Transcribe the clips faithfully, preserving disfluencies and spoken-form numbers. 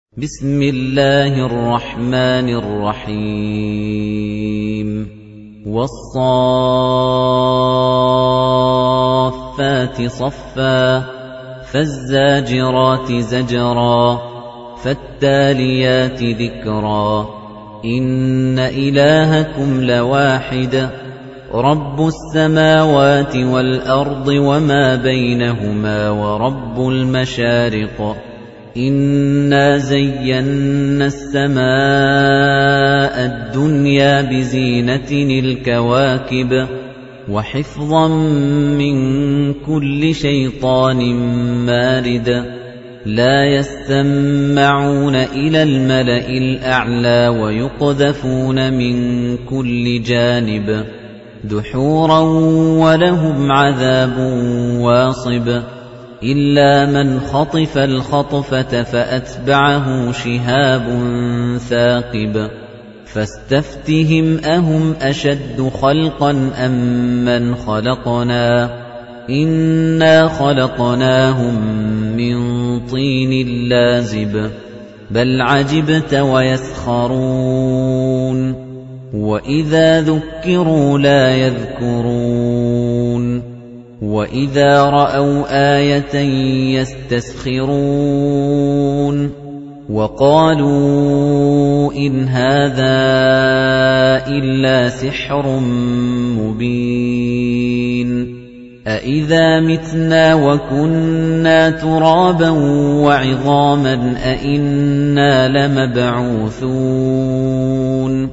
بسم الله الرحمن الرحيم والصافات صفا فالزاجرات زجرا فالتاليات ذكرا إن إلهكم لواحد رب السماوات والأرض وما بينهما ورب المشارق إِنَّا زَيَّنَّا السَّمَاءَ الدُّنْيَا بِزِينَةٍ الْكَوَاكِبِ وَحِفْظًا مِّن كُلِّ شَيْطَانٍ مَّارِدٍ لَّا يَسْتَمَّعُونَ إِلَى الْمَلَإِ الْأَعْلَى وَيُقْذَفُونَ مِن كُلِّ جَانِبٍ دُحُورًا وَلَهُمْ عَذَابٌ وَاصِبٌ إِلَّا مَنْ خَطِفَ الْخَطْفَةَ فَأَتْبَعَهُ شِهَابٌ ثَاقِبٌ فَاسْتَفْتِهِمْ أَهُمْ أَشَدُّ خَلْقًا أَمْ مَنْ خَلَقْنَا إِنَّا خَلَقْنَاهُمْ مِنْ طِينٍ لَازِبٍ بَلْ عَجِبْتَ وَيَسْخَرُونَ وَإِذَا ذُكِّرُوا لَا يَذْكُرُونَ وَإِذَا رَأَوْا آيَةً يَسْتَسْخِرُونَ وَقَالُوا إِنْ هَذَا إِلَّا سِحْرٌ مُبِينٌ أَإِذَا مِتْنَا وَكُنَّا تُرَابًا وَعِظَامًا أَإِنَّا لَمَبْعُوثُونَ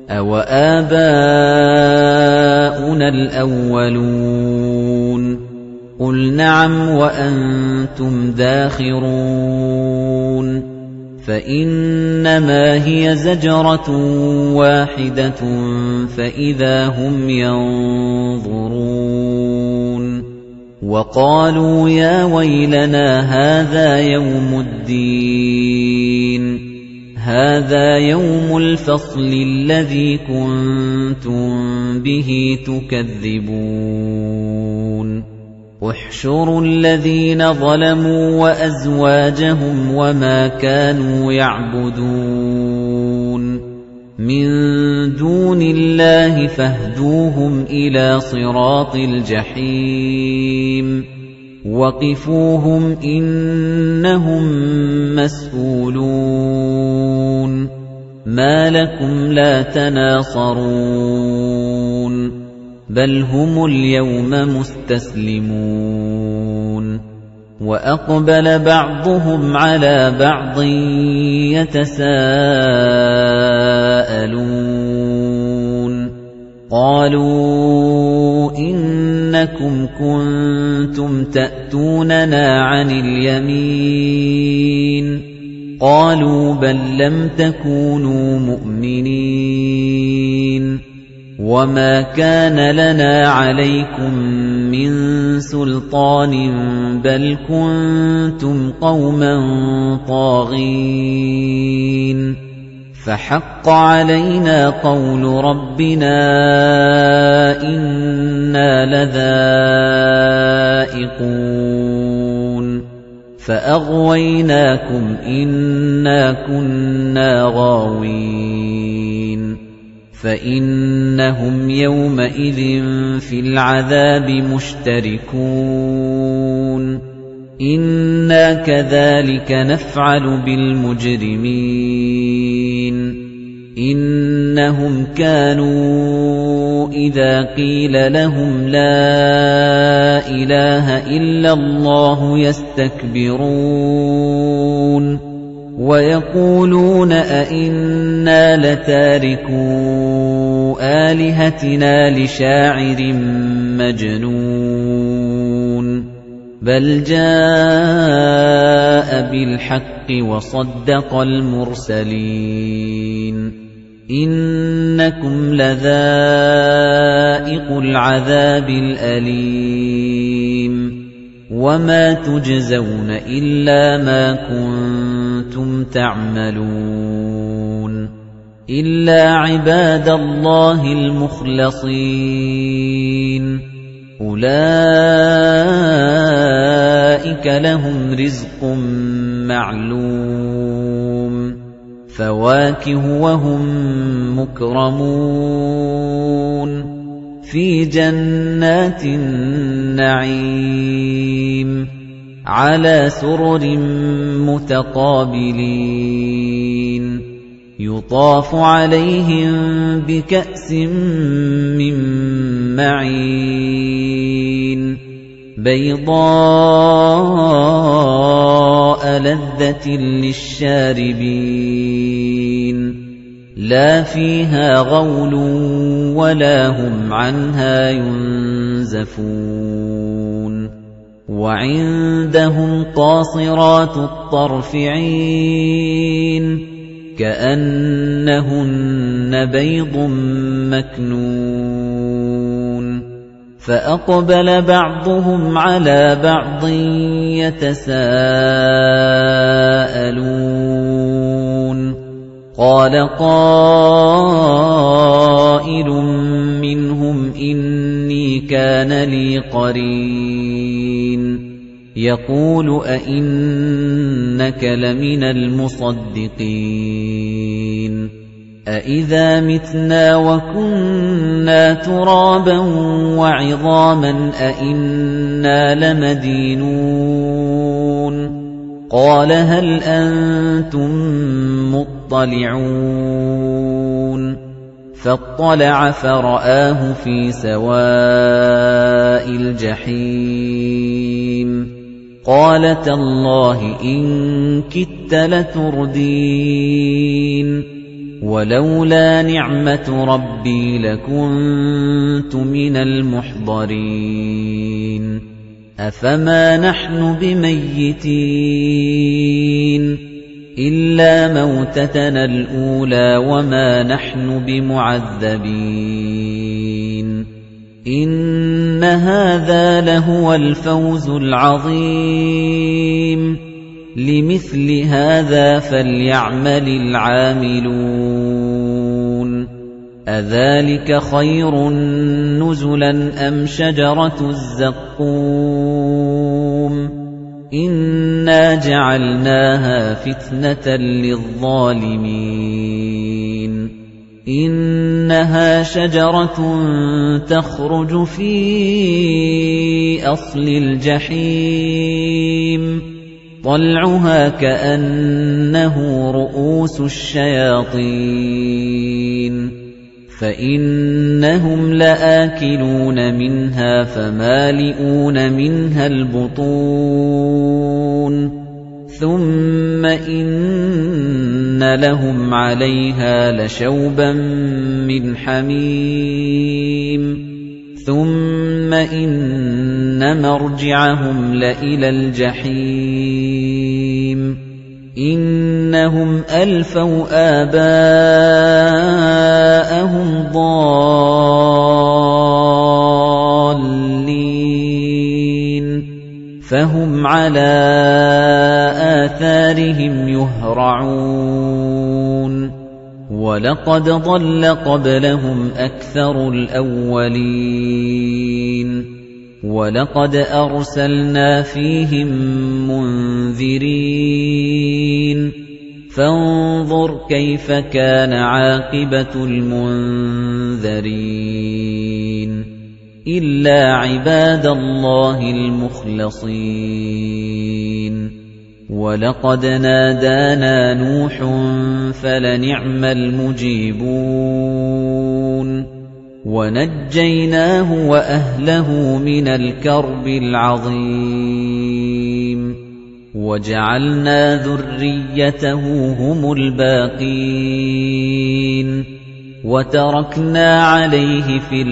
أَوَآبَاؤُنَا الْأَوَّلُونَ قُلْ نَعَمْ وَأَنْتُمْ دَاخِرُونَ فَإِنَّمَا هِيَ زَجْرَةٌ وَاحِدَةٌ فَإِذَا هُمْ يَنظُرُونَ وَقَالُوا يَا وَيْلَنَا هَذَا يَوْمُ الدِّينِ هَذَا يَوْمُ الْفَصْلِ الَّذِي كُنتُم بِهِ تُكَذِّبُونَ احْشُرُوا الَّذِينَ ظَلَمُوا وَأَزْوَاجَهُمْ وَمَا كَانُوا يَعْبُدُونَ مِن دُونِ اللَّهِ فَاهْدُوهُمْ إِلَى صِرَاطِ الْجَحِيمِ وَقِفُوهُمْ إِنَّهُم مَّسْئُولُونَ مَا لَكُمْ لَا تَنَاصَرُونَ بَلْ هُمُ الْيَوْمَ مُسْتَسْلِمُونَ وَأَقْبَلَ بَعْضُهُمْ عَلَى بَعْضٍ يَتَسَاءَلُونَ قَالُوا إِنَّكُمْ كُنتُمْ تَأْتُونَنَا عَنِ الْيَمِينِ قَالُوا بَل لَّمْ تَكُونُوا مُؤْمِنِينَ وَمَا كَانَ لَنَا عَلَيْكُمْ مِنْ سُلْطَانٍ بَلْ كُنتُمْ قَوْمًا طَاغِينَ فَحَقَّ عَلَيْنَا قَوْلُ رَبِّنَا إِنَّا لَذَائِقُونَ فَأَغْوَيْنَاكُمْ إِنَّا كُنَّا غَاوِينَ فَإِنَّهُمْ يَوْمَئِذٍ فِي الْعَذَابِ مُشْتَرِكُونَ إِنَّا كَذَلِكَ نَفْعَلُ بِالْمُجْرِمِينَ إِنَّهُمْ كَانُوا إِذَا قِيلَ لَهُمْ لَا إِلَٰهَ إِلَّا اللَّهُ يَسْتَكْبِرُونَ وَيَقُولُونَ أَإِنَّا لَتَارِكُو آلِهَتِنَا لِشَاعِرٍ مَّجْنُونٍ بَلْ جَاءَ بِالْحَقِّ وَصَدَّقَ الْمُرْسَلِينَ إِنَّكُمْ لَذَائِقُو الْعَذَابِ الْأَلِيمِ وَمَا تُجْزَوْنَ إِلَّا مَا كُنتُمْ تَعْمَلُونَ إِلَّا عِبَادَ اللَّهِ الْمُخْلَصِينَ أُولَئِكَ لَهُمْ رِزْقٌ مَّعْلُومٌ فَوَاكِهُ وَهُم مُّكْرَمُونَ فِي جَنَّاتِ النَّعِيمِ عَلَى سُرُرٍ مُّتَقَابِلِينَ يُطَافُ عَلَيْهِم بِكَأْسٍ مِّن مَّعِينٍ بَيْضَاءَ لَذَّةٍ لِّلشَّارِبِينَ لَا فِيهَا غَوْلٌ وَلَا هُمْ عَنْهَا يُنزَفُونَ وَعِندَهُمْ قَاصِرَاتُ الطَّرْفِ عِينٌ كَأَنَّهُنَّ بَيْضٌ مَّكْنُونٌ فَأَقْبَلَ بَعْضُهُمْ عَلَىٰ بَعْضٍ يَتَسَاءَلُونَ قَالَ قَائِلٌ مِّنْهُمْ إِنِّي كَانَ لِي قَرِينٌ يَقُولُ أَإِنَّكَ لَمِنَ الْمُصَدِّقِينَ أَإِذَا مِتْنَا وَكُنَّا تُرَابًا وَعِظَامًا أَإِنَّا لَمَدِينُونَ قَالَ هَلْ أَنتُم مُّطَّلِعُونَ فَاطَّلَعَ فَرَآهُ فِي سَوَاءِ الْجَحِيمِ قَالَ تَاللَّهِ إِن كِدتَّ لَتُرْدِينِ وَلَوْلَا نِعْمَةُ رَبِّي لَكُنتُ مِنَ الْمُحْضَرِينَ أَفَمَا نَحْنُ بِمَيِّتِينَ إِلَّا مَوْتَتَنَا الْأُولَىٰ وَمَا نَحْنُ بِمُعَذَّبِينَ إِنَّ هَٰذَا لَهُوَ الْفَوْزُ الْعَظِيمُ لِمِثْلِ هَٰذَا فَلْيَعْمَلِ الْعَامِلُونَ أَذَٰلِكَ خَيْرٌ نُّزُلًا أَمْ شَجَرَةُ الزَّقُّومِ إِنَّا جَعَلْنَاهَا فِتْنَةً لِّلظَّالِمِينَ إِنَّهَا شَجَرَةٌ تَخْرُجُ فِي أَصْلِ الْجَحِيمِ طَلْعُهَا كَأَنَّهُ رُءُوسُ الشَّيَاطِينِ فَإِنَّهُمْ لَآكِلُونَ مِنْهَا فَمَالِئُونَ مِنْهَا الْبُطُونَ ثُمَّ إِنَّ لَهُمْ عَلَيْهَا لَشَوْبًا مِّنْ حَمِيمٍ ثُمَّ إِنَّ مَرْجِعَهُمْ لَإِلَى الْجَحِيمِ إِنَّهُمْ أَلْفَوْا آبَاءَهُمْ ضَالِّينَ فَهُمْ عَلَىٰ آثَارِهِمْ يُهْرَعُونَ وَلَقَدْ ضَلَّ قَبْلَهُمْ أَكْثَرُ الْأَوَّلِينَ وَلَقَدْ أَرْسَلْنَا فِيهِم مُّنذِرِينَ فَانظُرْ كَيْفَ كَانَ عَاقِبَةُ الْمُنذَرِينَ إِلَّا عِبَادَ اللَّهِ الْمُخْلَصِينَ وَلَقَدْ نَادَانَا نُوحٌ فَلَنِعْمَ الْمُجِيبُونَ وَنَجَّيْنَاهُ وَأَهْلَهُ مِنَ الْكَرْبِ الْعَظِيمِ وَجَعَلْنَا ذُرِّيَّتَهُ هُمُ الْبَاقِينَ وَتَرَكْنَا عَلَيْهِ فِي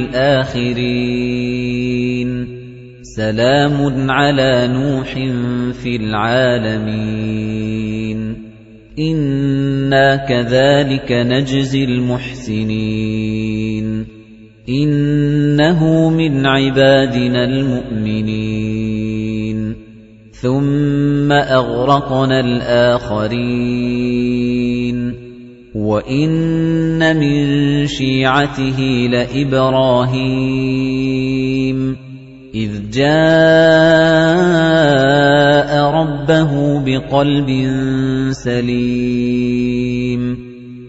الْآخِرِينَ سَلَامٌ عَلَىٰ نُوحٍ فِي الْعَالَمِينَ إِنَّا كَذَٰلِكَ نَجْزِي الْمُحْسِنِينَ إِنَّهُ مِنْ عِبَادِنَا الْمُؤْمِنِينَ ثُمَّ أَغْرَقْنَا الْآخَرِينَ وَإِنَّ مِن شِيعَتِهِ لَإِبْرَاهِيمَ إِذْ جَاءَ رَبَّهُ بِقَلْبٍ سَلِيمٍ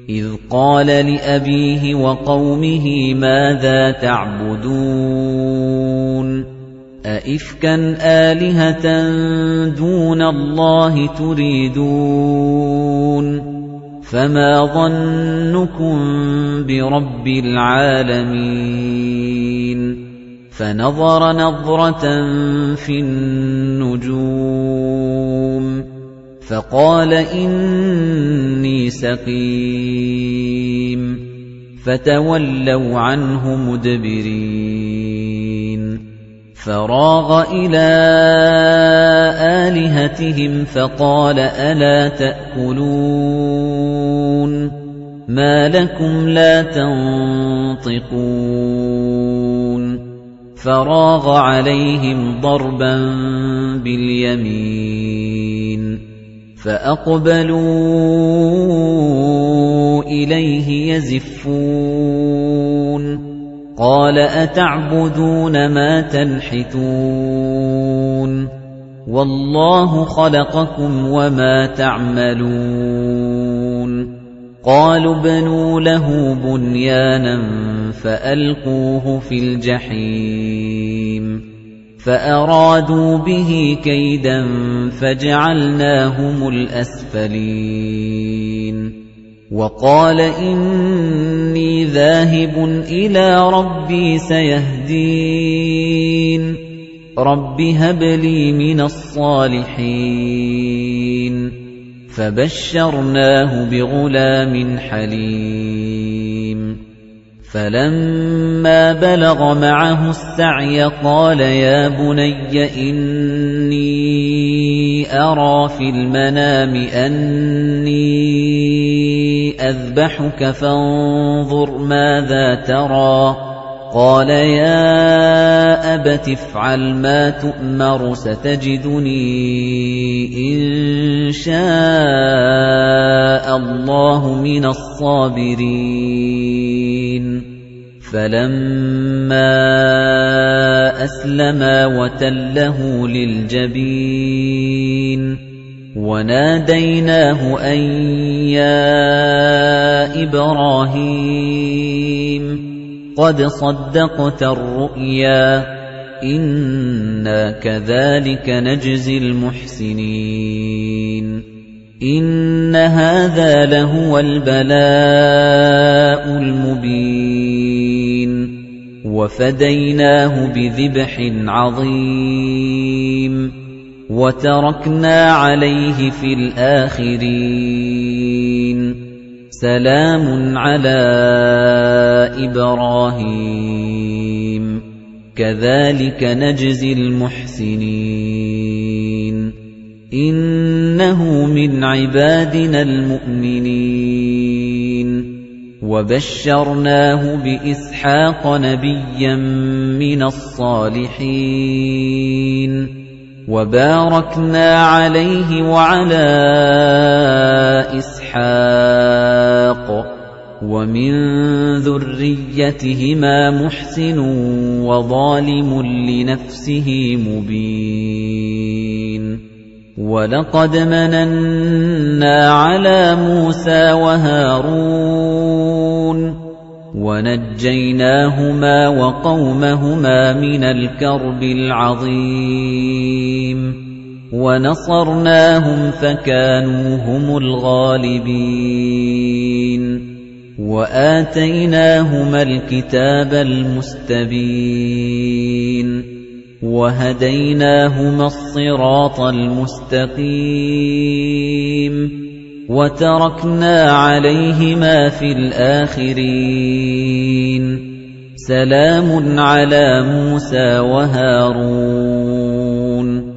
إِذْ قَالَ لِأَبِيهِ وَقَوْمِهِ مَاذَا تَعْبُدُونَ أَئِفْكًا آلِهَةً دُونَ اللَّهِ تُرِيدُونَ فَمَا ظَنُّكُم بِرَبِّ الْعَالَمِينَ فَنَظَرَ نَظْرَةً فِي النُّجُومِ فَقَالَ إِنِّي سَقِيمٌ فَتَوَلَّوْا عَنْهُ مُدْبِرِينَ فَرَاغَ إِلَىٰ آلِهَتِهِمْ فَقَالَ أَلَا تَأْكُلُونَ مَا لَكُمْ لَا تَنطِقُونَ فَرَاغَ عَلَيْهِمْ ضَرْبًا بِالْيَمِينِ فَأَقْبَلُوا إِلَيْهِ يَزِفُّونَ قَالَ أَتَعْبُدُونَ مَا تَنْحِتُونَ وَاللَّهُ خَلَقَكُمْ وَمَا تَعْمَلُونَ قَالُوا ابْنُوا لَهُ بُنْيَانًا فَأَلْقُوهُ فِي الْجَحِيمِ فَأَرَادُوا بِهِ كَيْدًا فَجَعَلْنَاهُمُ الْأَسْفَلِينَ وَقَالَ إِنِّي ذَاهِبٌ إِلَىٰ رَبِّي سَيَهْدِينِ رَبِّ هَبْ لِي مِنَ الصَّالِحِينَ فَبَشَّرْنَاهُ بِغُلَامٍ حَلِيمٍ فَلَمَّا بَلَغَ مَعَهُ السَّعْيَ قَالَ يَا بُنَيَّ إِنِّي أَرَىٰ فِي الْمَنَامِ أَنِّي أَذْبَحُكَ فَانظُرْ مَاذَا تَرَىٰ قَالَ يَا أَبَتِ افْعَلْ مَا تُؤْمَرُ سَتَجِدُنِي إِن شَاءَ اللَّهُ مِنَ الصَّابِرِينَ فَلَمَّا أَسْلَمَا وَتَلَّهُ لِلْجَبِينِ وَنَادَيْنَاهُ أَن يَا إِبْرَاهِيمُ قَدْ صَدَّقْتَ الرُّؤْيَا إِنَّا كَذَلِكَ نَجْزِي الْمُحْسِنِينَ إِنَّ هَذَا لَهُوَ الْبَلَاءُ الْمُبِينُ وَفَدَيْنَاهُ بِذِبْحٍ عَظِيمٍ وَتَرَكْنَا عَلَيْهِ فِي الْآخِرِينَ سَلَامٌ عَلَىٰ إِبْرَاهِيمَ كَذَلِكَ نَجْزِي الْمُحْسِنِينَ إِنَّهُ مِنْ عِبَادِنَا الْمُؤْمِنِينَ وَبَشَّرْنَاهُ بِإِسْحَاقَ نَبِيًّا مِنَ الصَّالِحِينَ وَبَارَكْنَا عَلَيْهِ وَعَلَىٰ إِسْحَاقَ وَمِن ذُرِّيَّتِهِمَا مُحْسِنٌ وَظَالِمٌ لِّنَفْسِهِ مُبِينٌ وَلَقَدْ مَنَنَّا عَلَىٰ مُوسَىٰ وَهَارُونَ وَنَجَّيْنَاهُمَا وَقَوْمَهُمَا مِنَ الْكَرْبِ الْعَظِيمِ وَنَصَرْنَاهُمْ فَكَانُوا هُمُ الْغَالِبِينَ وَآتَيْنَاهُمَا الْكِتَابَ الْمُسْتَبِينَ وَهَدَيْنَاهُمَا الصِّرَاطَ الْمُسْتَقِيمَ وَتَرَكْنَا عَلَيْهِمَا فِي الْآخِرِينَ سَلَامٌ عَلَىٰ مُوسَىٰ وَهَارُونَ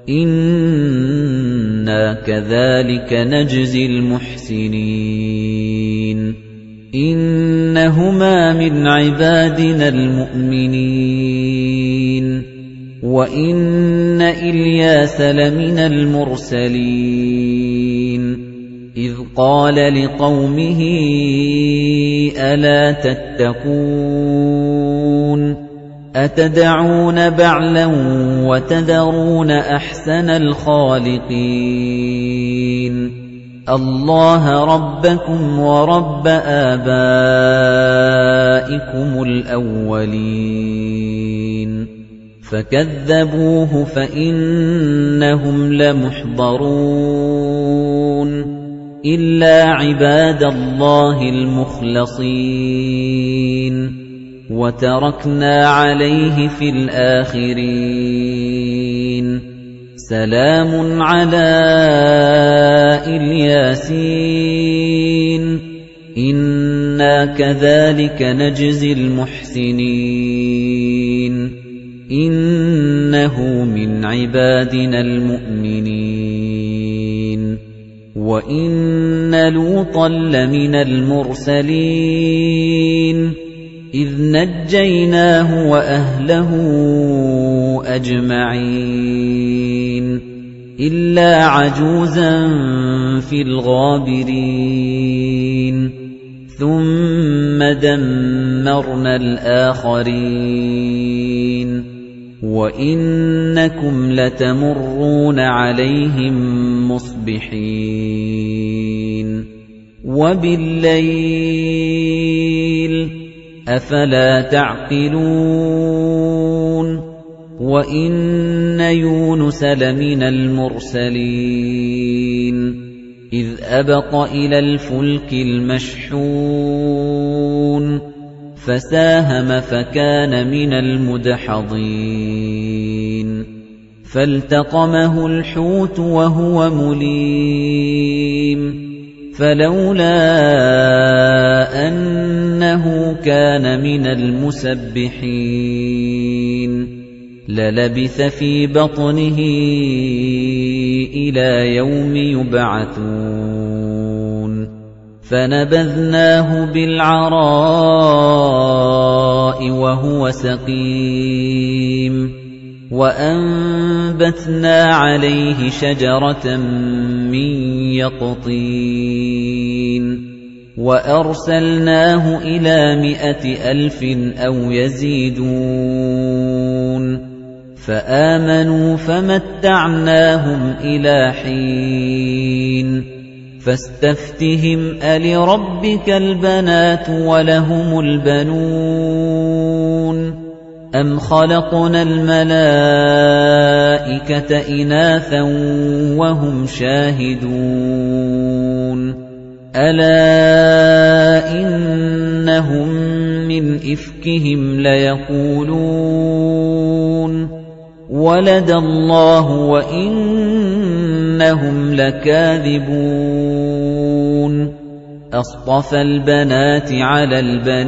إِنَّا كَذَلِكَ نَجْزِي الْمُحْسِنِينَ إِنَّهُمَا مِنْ عِبَادِنَا الْمُؤْمِنِينَ وَإِنَّ إِلْيَاسَ لَمِنَ الْمُرْسَلِينَ إِذْ قَالَ لِقَوْمِهِ أَلَا تَتَّقُونَ أَتَدْعُونَ بَعْلًا وَتَذَرُونَ أَحْسَنَ الْخَالِقِينَ اللَّهَ رَبَّكُمْ وَرَبَّ آبَائِكُمُ الْأَوَّلِينَ فَكَذَّبُوهُ فَإِنَّهُمْ لَمُحْضَرُونَ إِلَّا عِبَادَ اللَّهِ الْمُخْلَصِينَ وَتَرَكْنَا عَلَيْهِ فِي الْآخِرِينَ سَلَامٌ عَلَىٰ الْيَاسِينَ إِنَّا كَذَٰلِكَ نَجْزِي الْمُحْسِنِينَ إِنَّهُ مِنْ عِبَادِنَا الْمُؤْمِنِينَ وَإِنَّ لُوطًا لَّمِنَ الْمُرْسَلِينَ إِذْ نَجَّيْنَاهُ وَأَهْلَهُ أَجْمَعِينَ إِلَّا عَجُوزًا فِي الْغَابِرِينَ ثُمَّ دَمَّرْنَا الْآخَرِينَ وَإِنَّكُمْ لَتَمُرُّونَ عَلَيْهِم مُّصْبِحِينَ وَبِاللَّيْلِ أَفَلَا تَعْقِلُونَ وَإِنَّ يُونُسَ لَمِنَ الْمُرْسَلِينَ إِذْ أَبَقَ إِلَى الْفُلْكِ الْمَشْحُونِ فَسَاهَمَ فَكَانَ مِنَ الْمُدْحَضِينَ فَالْتَقَمَهُ الْحُوتُ وَهُوَ مُلِيمٌ فَلَوْلَا أَنَّهُ كَانَ مِنَ الْمُسَبِّحِينَ لَلَبِثَ فِي بَطْنِهِ إِلَى يَوْمِ يُبْعَثُونَ فَنَبَذْنَاهُ بِالْعَرَاءِ وَهُوَ سَقِيمٌ وَأَنبَتْنَا عَلَيْهِ شَجَرَةً مِّن يَقْطِينٍ وَأَرْسَلْنَاهُ إِلَى مِائَةِ أَلْفٍ أَوْ يَزِيدُونَ فَآمَنُوا فَمَتَّعْنَاهُمْ إِلَىٰ حِينٍ فَاسْتَفْتِهِمْ أَلِرَبِّكَ الْبَنَاتُ وَلَهُمُ الْبَنُونَ أَمْ خَلَقْنَا الْمَلَائِكَةَ إِنَاثًا وَهُمْ شَاهِدُونَ أَلَا إِنَّهُمْ مِنْ إِفْكِهِمْ لَيَقُولُونَ وَلَدَ اللَّهُ وَإِنَّهُمْ لَكَاذِبُونَ أَصْطَفَى الْبَنَاتِ عَلَى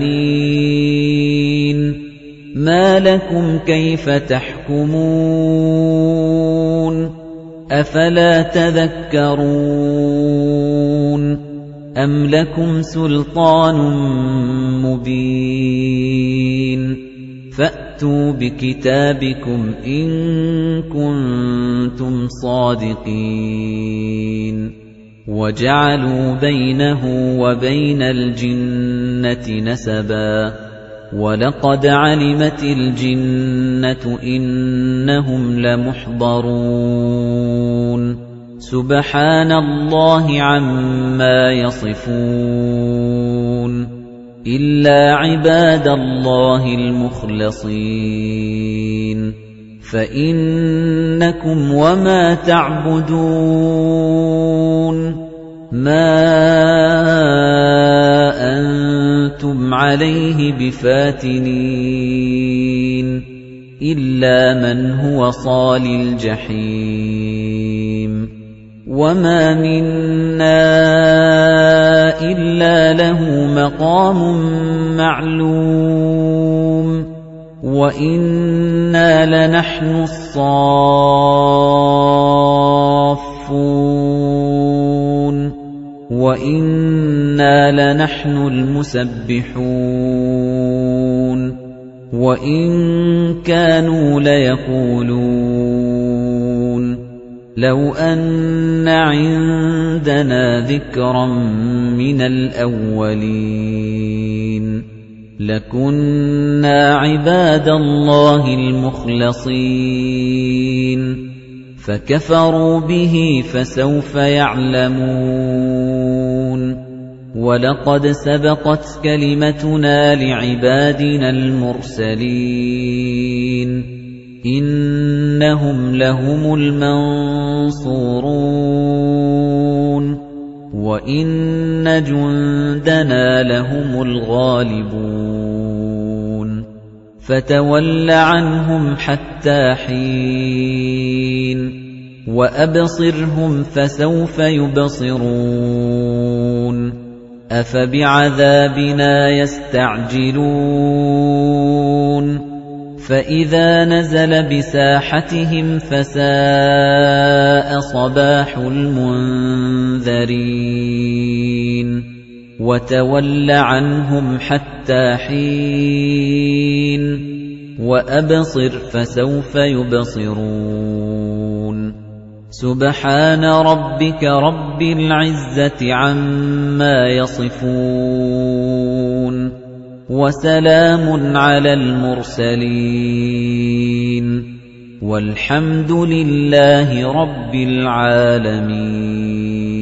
الْبَنِينَ مَا لَكُمْ كَيْفَ تَحْكُمُونَ أَفَلَا تَذَكَّرُونَ أَمْ لَكُمْ سُلْطَانٌ مُّبِينٌ فَأْتُوا بِكِتَابِكُمْ إِن كُنتُمْ صَادِقِينَ وَجَعَلُوا بَيْنَهُ وَبَيْنَ الْجِنَّةِ نَسَبًا وَلَقَدْ عَلِمَتِ الْجِنَّةُ إِنَّهُمْ لَمُحْضَرُونَ سُبْحَانَ اللَّهِ عَمَّا يَصِفُونَ إِلَّا عِبَادَ اللَّهِ الْمُخْلَصِينَ فَإِنَّكُمْ وَمَا تَعْبُدُونَ مَا أَنتُمْ عَلَيْهِ بِفَاتِنِينَ إِلَّا مَنْ هُوَ صَالِ الْجَحِيمِ وَمَا مِنَّا إِلَّا لَهُ مَقَامٌ مَّعْلُومٌ وَإِنَّا لَنَحْنُ الصَّافُّونَ وَإِنَّا لَنَحْنُ الْمُسَبِّحُونَ وَإِن كَانُوا لَيَقُولُونَ لَوْ أَنَّ عِندَنَا ذِكْرًا مِّنَ الْأَوَّلِينَ لَكُنَّا عِبَادَ اللَّهِ الْمُخْلَصِينَ فَكَفَرُوا بِهِ فَسَوْفَ يَعْلَمُونَ وَلَقَدْ سَبَقَتْ كَلِمَتُنَا لِعِبَادِنَا الْمُرْسَلِينَ إِنَّهُمْ لَهُمُ الْمَنصُورُونَ وَإِنَّ جُندَنَا لَهُمُ الْغَالِبُونَ فَتَوَلَّ عَنْهُمْ حَتَّىٰ حِينٍ وَأَبْصِرْهُمْ فَسَوْفَ يُبْصِرُونَ أَفَبِعَذَابِنَا يَسْتَعْجِلُونَ فَإِذَا نَزَلَ بِسَاحَتِهِمْ فَسَاءَ صَبَاحُ الْمُنذَرِينَ وَتَوَلَّ عَنْهُمْ حَتَّىٰ حِينٍ وَأَبْصِرْ فَسَوْفَ يُبْصِرُونَ سُبْحَانَ رَبِّكَ رَبِّ الْعِزَّةِ عَمَّا يَصِفُونَ وَسَلَامٌ عَلَى الْمُرْسَلِينَ وَالْحَمْدُ لِلَّهِ رَبِّ الْعَالَمِينَ.